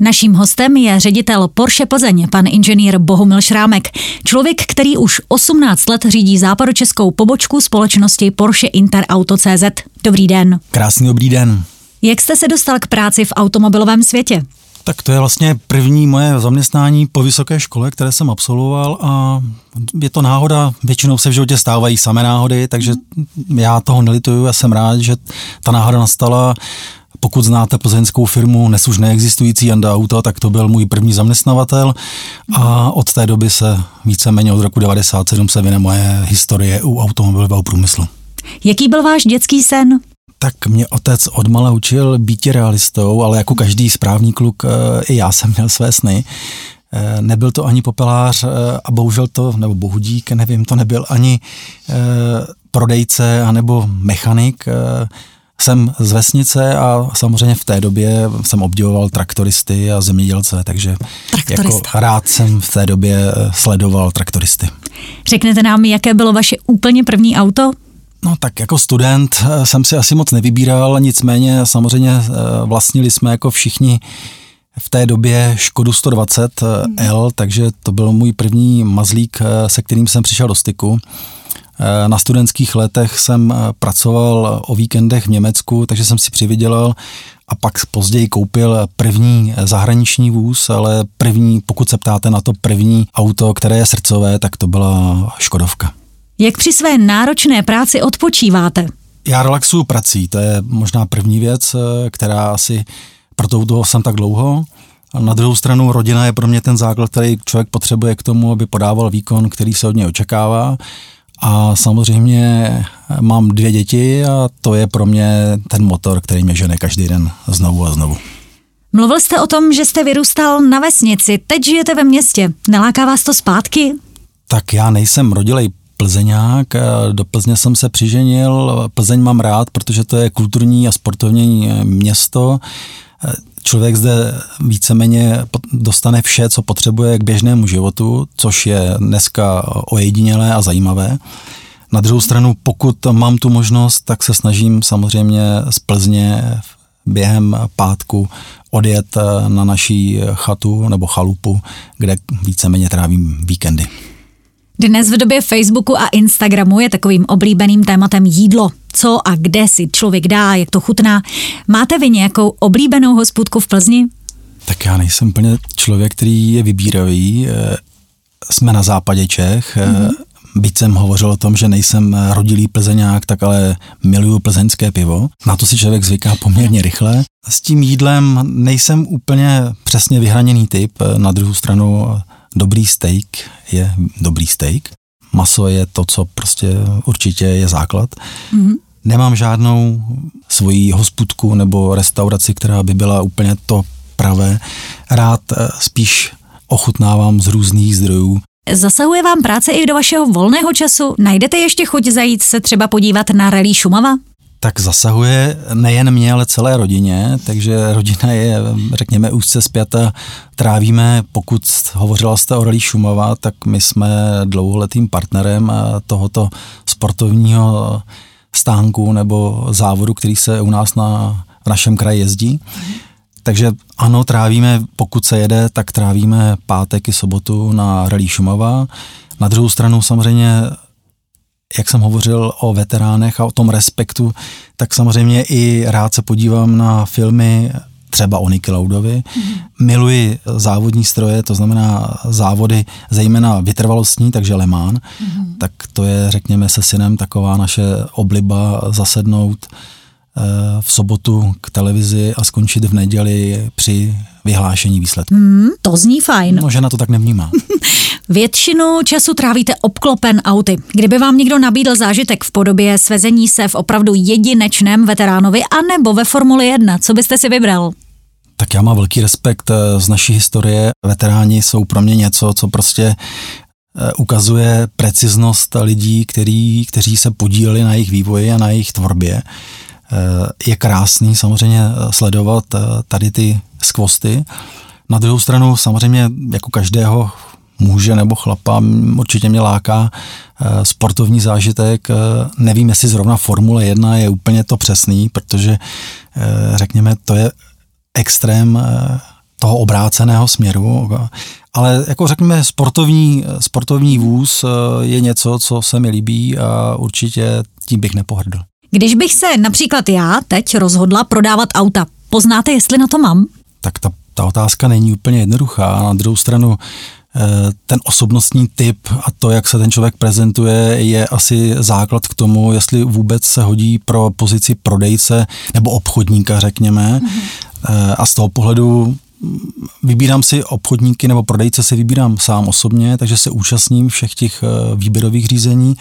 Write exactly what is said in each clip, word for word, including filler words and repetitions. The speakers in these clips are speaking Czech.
Naším hostem je ředitel Porsche Plzeň, pan inženýr Bohumil Šrámek. Člověk, který už osmnáct let řídí západočeskou pobočku společnosti Porsche Interauto tečka cé zet. Dobrý den. Krásný dobrý den. Jak jste se dostal k práci v automobilovém světě? Tak to je vlastně první moje zaměstnání po vysoké škole, které jsem absolvoval, a je to náhoda, většinou se v životě stávají samé náhody, takže já toho nelituju a jsem rád, že ta náhoda nastala. Pokud znáte plzeňskou firmu dnes už neexistující Janda Auto, tak to byl můj první zaměstnavatel a od té doby se víceméně od roku devadesát sedm se vyne moje historie u automobilového průmyslu. Jaký byl váš dětský sen? Tak mě otec odmala učil býti realistou, ale jako každý správný kluk i já jsem měl své sny. Nebyl to ani popelář a bohužel to, nebo bohudík, nevím, to nebyl ani prodejce anebo mechanik. Jsem z vesnice a samozřejmě v té době jsem obdivoval traktoristy a zemědělce, takže jako rád jsem v té době sledoval traktoristy. Řeknete nám, jaké bylo vaše úplně první auto? No tak jako student jsem si asi moc nevybíral, nicméně samozřejmě vlastnili jsme jako všichni v té době Škodu sto dvacet L, takže to byl můj první mazlík, se kterým jsem přišel do styku. Na studentských letech jsem pracoval o víkendech v Německu, takže jsem si přivydělal a pak později koupil první zahraniční vůz, ale první, pokud se ptáte na to první auto, které je srdcové, tak to byla Škodovka. Jak při své náročné práci odpočíváte? Já relaxuju prací, to je možná první věc, která asi, proto toho jsem tak dlouho. Na druhou stranu rodina je pro mě ten základ, který člověk potřebuje k tomu, aby podával výkon, který se od něj očekává. A samozřejmě mám dvě děti a to je pro mě ten motor, který mě žene každý den znovu a znovu. Mluvil jste o tom, že jste vyrůstal na vesnici, teď žijete ve městě. Neláká vás to zpátky? Tak já nejsem rodilej Plzeňák, do Plzně jsem se přiženil, Plzeň mám rád, protože to je kulturní a sportovní město. Člověk zde víceméně dostane vše, co potřebuje k běžnému životu, což je dneska ojedinělé a zajímavé. Na druhou stranu, pokud mám tu možnost, tak se snažím samozřejmě z Plzně během pátku odjet na naší chatu nebo chalupu, kde víceméně trávím víkendy. Dnes v době Facebooku a Instagramu je takovým oblíbeným tématem jídlo. Co a kde si člověk dá, jak to chutná. Máte vy nějakou oblíbenou hospůdku v Plzni? Tak já nejsem úplně člověk, který je vybíravý. Jsme na západě Čech. Mm-hmm. Byť jsem hovořil o tom, že nejsem rodilý Plzeňák, tak ale miluju plzeňské pivo. Na to si člověk zvyká poměrně rychle. S tím jídlem nejsem úplně přesně vyhraněný typ. Na druhou stranu dobrý steak je dobrý steak. Maso je to, co prostě určitě je základ. Mm-hmm. Nemám žádnou svoji hospůdku nebo restauraci, která by byla úplně to pravé. Rád spíš ochutnávám z různých zdrojů. Zasahuje vám práce i do vašeho volného času? Najdete ještě chuť zajít se třeba podívat na Rallye Šumava? Tak zasahuje nejen mě, ale celé rodině, takže rodina je, řekněme, úzce spjata. Trávíme, pokud hovořila jste o Rallye Šumava, tak my jsme dlouholetým partnerem tohoto sportovního stánku nebo závodu, který se u nás na, v našem kraji jezdí. Takže ano, trávíme, pokud se jede, tak trávíme pátek i sobotu na Rallye Šumava. Na druhou stranu samozřejmě, jak jsem hovořil o veteránech a o tom respektu, tak samozřejmě i rád se podívám na filmy třeba o Niki Laudovi. Mm. Miluji závodní stroje, to znamená závody zejména vytrvalostní, takže Le Mans. Mm. Tak to je, řekněme, se synem taková naše obliba zasednout v sobotu k televizi a skončit v neděli při vyhlášení výsledku. Mm, to zní fajn. No, žena to tak nevnímá. Většinu času trávíte obklopen auty. Kdyby vám někdo nabídl zážitek v podobě svezení se v opravdu jedinečném veteránovi anebo ve Formuli jedna, co byste si vybral? Tak já mám velký respekt z naší historie. Veteráni jsou pro mě něco, co prostě ukazuje preciznost lidí, který, kteří se podíleli na jejich vývoji a na jejich tvorbě. Je krásný samozřejmě sledovat tady ty skvosty. Na druhou stranu samozřejmě jako každého muže nebo chlapa určitě mě láká sportovní zážitek. Nevím, jestli zrovna Formule jedna je úplně to přesný, protože řekněme, to je extrém toho obráceného směru. Ale jako řekněme, sportovní, sportovní vůz je něco, co se mi líbí a určitě tím bych nepohrdl. Když bych se například já teď rozhodla prodávat auta, poznáte, jestli na to mám? Tak ta, ta otázka není úplně jednoduchá. Na druhou stranu ten osobnostní typ a to, jak se ten člověk prezentuje, je asi základ k tomu, jestli vůbec se hodí pro pozici prodejce nebo obchodníka, řekněme. Mm-hmm. A z toho pohledu vybírám si obchodníky nebo prodejce si vybírám sám osobně, takže se účastním všech těch výběrových řízení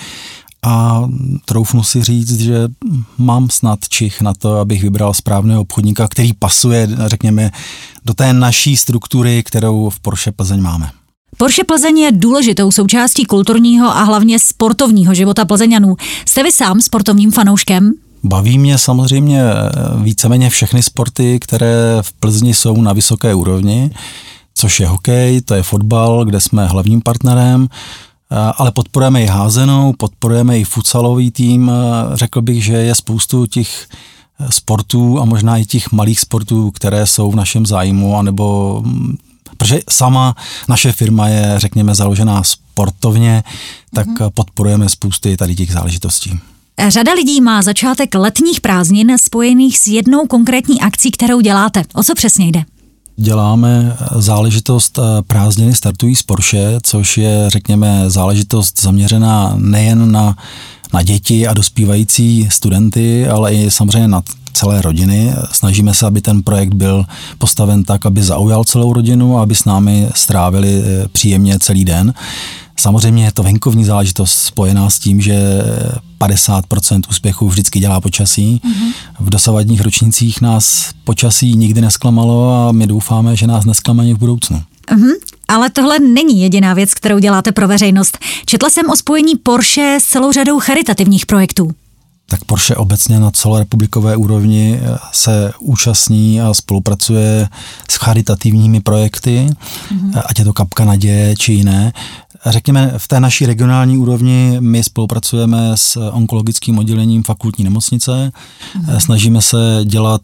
a troufnu si říct, že mám snad čich na to, abych vybral správného obchodníka, který pasuje, řekněme, do té naší struktury, kterou v Porsche Plzeň máme. Porsche Plzeň je důležitou součástí kulturního a hlavně sportovního života Plzeňanů. Jste vy sám sportovním fanouškem? Baví mě samozřejmě víceméně všechny sporty, které v Plzni jsou na vysoké úrovni, což je hokej, to je fotbal, kde jsme hlavním partnerem, ale podporujeme i házenou, podporujeme i futsalový tým. Řekl bych, že je spoustu těch sportů a možná i těch malých sportů, které jsou v našem zájmu, anebo protože sama naše firma je, řekněme, založená sportovně, tak mm-hmm. podporujeme spousty tady těch záležitostí. Řada lidí má začátek letních prázdnin spojených s jednou konkrétní akcí, kterou děláte. O co přesně jde? Děláme záležitost prázdniny startují z Porsche, což je, řekněme, záležitost zaměřená nejen na, na děti a dospívající studenty, ale i samozřejmě na celé rodiny. Snažíme se, aby ten projekt byl postaven tak, aby zaujal celou rodinu a aby s námi strávili příjemně celý den. Samozřejmě je to venkovní záležitost spojená s tím, že padesát procent úspěchu vždycky dělá počasí. Mm-hmm. V dosavadních ročnících nás počasí nikdy nesklamalo a my doufáme, že nás nesklame ani v budoucnu. Mm-hmm. Ale tohle není jediná věc, kterou děláte pro veřejnost. Četla jsem o spojení Porsche s celou řadou charitativních projektů. Tak Porsche obecně na celorepublikové úrovni se účastní a spolupracuje s charitativními projekty, mm-hmm. ať je to Kapka naděje či jiné. Řekněme, v té naší regionální úrovni my spolupracujeme s onkologickým oddělením fakultní nemocnice. Mm-hmm. Snažíme se dělat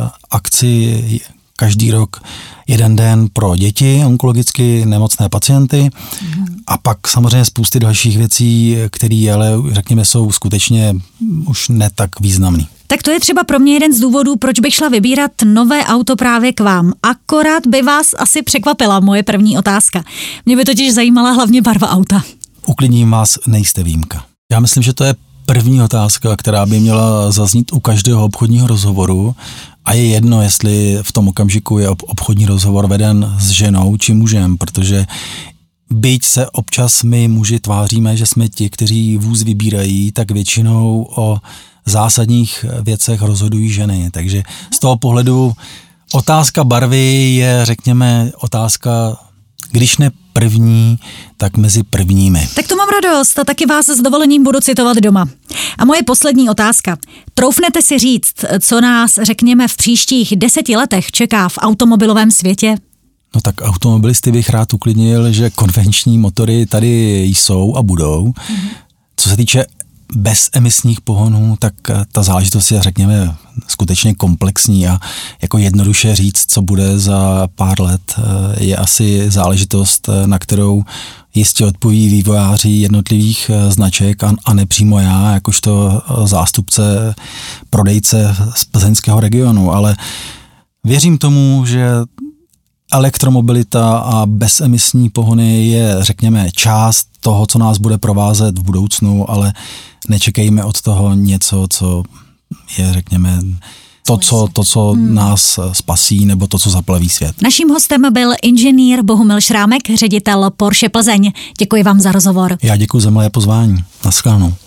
akci každý rok jeden den pro děti, onkologicky nemocné pacienty mm. a pak samozřejmě spousty dalších věcí, které ale řekněme jsou skutečně už ne tak významný. Tak to je třeba pro mě jeden z důvodů, proč bych šla vybírat nové auto právě k vám. Akorát by vás asi překvapila moje první otázka. Mě by totiž zajímala hlavně barva auta. Uklidním vás, nejste výjimka. Já myslím, že to je první otázka, která by měla zaznít u každého obchodního rozhovoru a je jedno, jestli v tom okamžiku je obchodní rozhovor veden s ženou či mužem, protože byť se občas my muži tváříme, že jsme ti, kteří vůz vybírají, tak většinou o zásadních věcech rozhodují ženy. Takže z toho pohledu otázka barvy je, řekněme, otázka, když ne první, tak mezi prvními. Tak to mám radost a taky vás s dovolením budu citovat doma. A moje poslední otázka. Troufnete si říct, co nás, řekněme, v příštích deseti letech čeká v automobilovém světě? No tak automobilisty bych rád uklidnil, že konvenční motory tady jsou a budou. Mm-hmm. Co se týče bezemisních pohonů, tak ta záležitost je, řekněme, skutečně komplexní a jako jednoduše říct, co bude za pár let, je asi záležitost, na kterou jistě odpoví vývojáři jednotlivých značek a, a nepřímo já, jakožto zástupce prodejce z plzeňského regionu, ale věřím tomu, že elektromobilita a bezemisní pohony je, řekněme, část toho, co nás bude provázet v budoucnu, ale nečekejme od toho něco, co je, řekněme, to, co, to, co hmm. nás spasí, nebo to, co zaplaví svět. Naším hostem byl inženýr Bohumil Šrámek, ředitel Porsche Plzeň. Děkuji vám za rozhovor. Já děkuji za milé pozvání. Naschledanou.